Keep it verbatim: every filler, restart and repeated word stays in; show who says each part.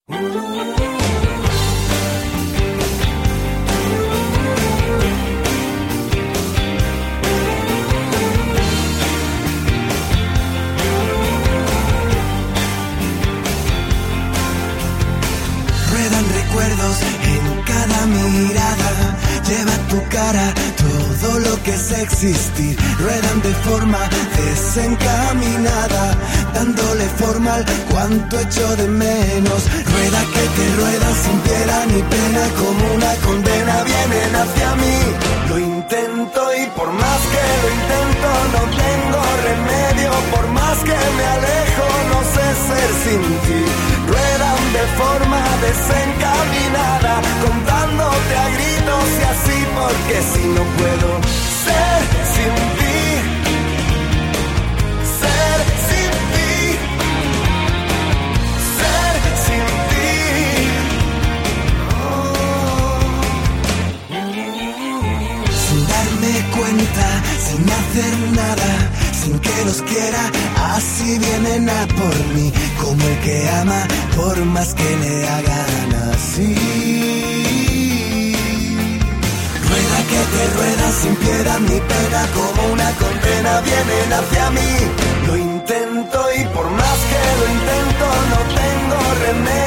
Speaker 1: Recuerdos en cada mirada, lleva tu cara todo lo que es existir. Ruedan de forma desencaminada, dándole forma al cuanto echo de menos. Rueda que te rueda sin piedad ni pena, como una condena vienen hacia mí. Lo intento y por más que lo intento no tengo remedio. Por más que me alejo no sé ser sin ti. Ruedan de forma desencaminada, contándote a gritos y así, porque si no puedo ser sin ti, ser sin ti, ser sin ti. Oh. Sin darme cuenta, sin hacer nada, sin que los quiera, así vienen a por mí, como el que ama por más que le hagan así. Rueda que te rueda sin piedad ni pena, como una condena vienen hacia mí. Lo intento y por más que lo intento no tengo remedio.